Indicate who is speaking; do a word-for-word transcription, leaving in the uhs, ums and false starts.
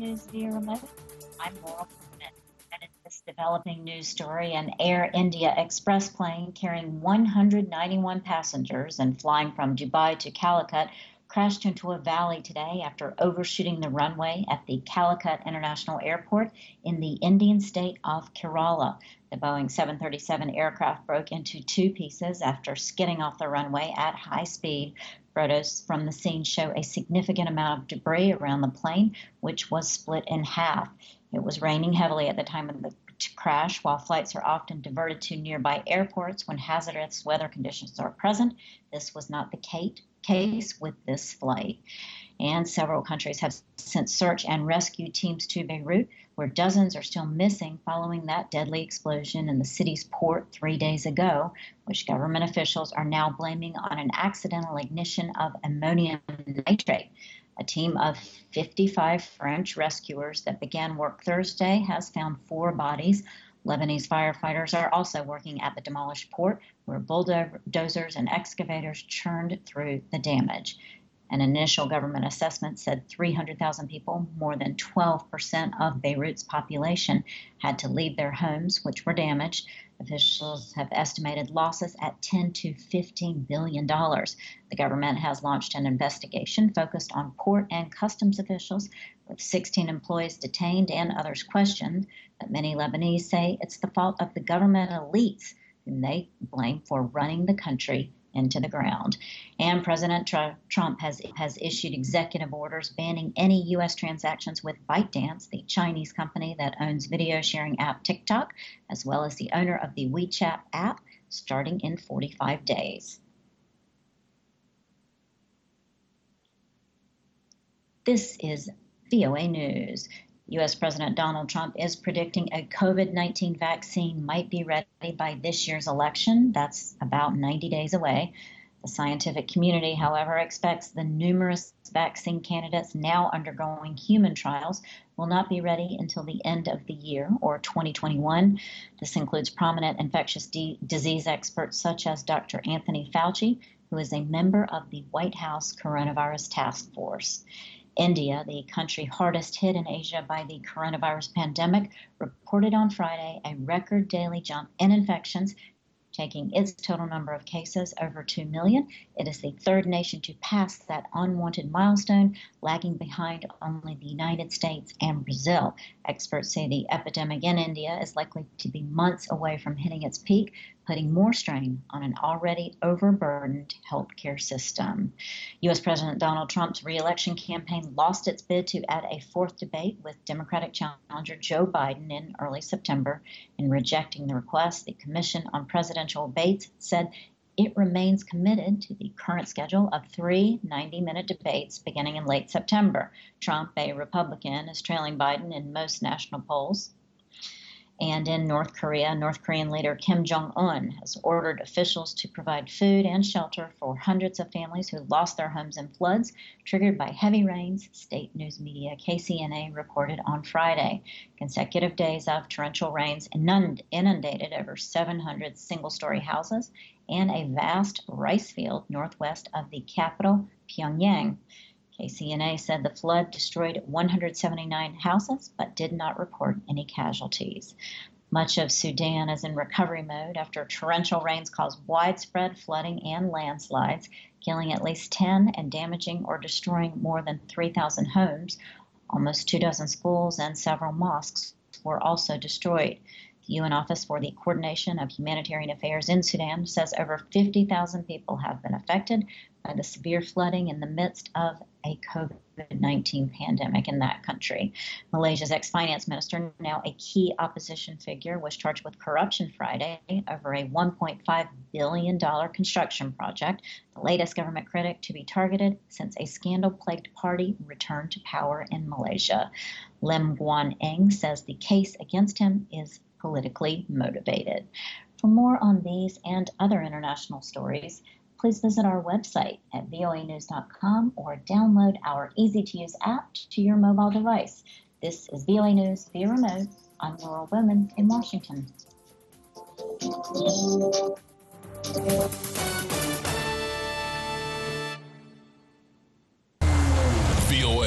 Speaker 1: News via remote. I'm Laurel Coleman. And in this developing news story, an Air India Express plane carrying one hundred ninety-one passengers and flying from Dubai to Calicut crashed into a valley today after overshooting the runway at the Calicut International Airport in the Indian state of Kerala. The Boeing seven thirty-seven aircraft broke into two pieces after skidding off the runway at high speed. Photos from the scene show a significant amount of debris around the plane, which was split in half. It was raining heavily at the time of the crash. While flights are often diverted to nearby airports when hazardous weather conditions are present, this was not the case with this flight. And several countries have sent search and rescue teams to Beirut, where dozens are still missing following that deadly explosion in the city's port three days ago, which government officials are now blaming on an accidental ignition of ammonium nitrate. A team of fifty-five French rescuers that began work Thursday has found four bodies. Lebanese firefighters are also working at the demolished port, where bulldozers and excavators churned through the damage. An initial government assessment said three hundred thousand people, more than twelve percent of Beirut's population, had to leave their homes, which were damaged. Officials have estimated losses at ten to fifteen billion dollars. The government has launched an investigation focused on port and customs officials, with sixteen employees detained and others questioned. But many Lebanese say it's the fault of the government elites, whom they blame for running the country into the ground. And President Trump has has issued executive orders banning any U S transactions with ByteDance, the Chinese company that owns video sharing app TikTok, as well as the owner of the WeChat app, starting in forty-five days. This is V O A News. U S President Donald Trump is predicting a COVID nineteen vaccine might be ready by this year's election. That's about ninety days away. The scientific community, however, expects the numerous vaccine candidates now undergoing human trials will not be ready until the end of the year, or twenty twenty-one. This includes prominent infectious de- disease experts such as Doctor Anthony Fauci, who is a member of the White House Coronavirus Task Force. India, the country hardest hit in Asia by the coronavirus pandemic, reported on Friday a record daily jump in infections, taking its total number of cases over two million. It is the third nation to pass that unwanted milestone, lagging behind only the United States and Brazil. Experts say the epidemic in India is likely to be months away from hitting its peak, putting more strain on an already overburdened healthcare system. U S President Donald Trump's re-election campaign lost its bid to add a fourth debate with Democratic challenger Joe Biden in early September. In rejecting the request, the Commission on Presidential Debates said it remains committed to the current schedule of three ninety-minute debates beginning in late September. Trump, a Republican, is trailing Biden in most national polls. And in North Korea, North Korean leader Kim Jong-un has ordered officials to provide food and shelter for hundreds of families who lost their homes in floods triggered by heavy rains, state news media K C N A reported on Friday. Consecutive days of torrential rains inundated over seven hundred single-story houses and a vast rice field northwest of the capital, Pyongyang. K C N A said the flood destroyed one hundred seventy-nine houses, but did not report any casualties. Much of Sudan is in recovery mode after torrential rains caused widespread flooding and landslides, killing at least ten and damaging or destroying more than three thousand homes. Almost two dozen schools and several mosques were also destroyed. The U N Office for the Coordination of Humanitarian Affairs in Sudan says over fifty thousand people have been affected by the severe flooding in the midst of a COVID nineteen pandemic in that country. Malaysia's ex-finance minister, now a key opposition figure, was charged with corruption Friday over a one point five billion dollars construction project, the latest government critic to be targeted since a scandal-plagued party returned to power in Malaysia. Lim Guan Eng says the case against him is politically motivated. For more on these and other international stories, please visit our website at V O A news dot com or download our easy-to-use app to your mobile device. This is V O A News via remote. I'm Laurel Bowman in Washington.
Speaker 2: V O A